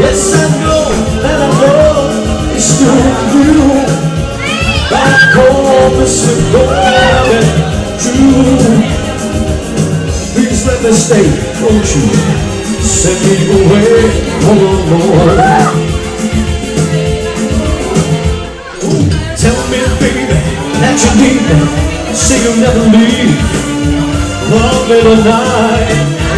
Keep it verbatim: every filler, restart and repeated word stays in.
Yes, I know that I know it's still you. Back home is going true. Please let me stay, won't you? Send me away one more. Ooh, tell me, baby, that you need me. Say you'll never leave. Love me tonight.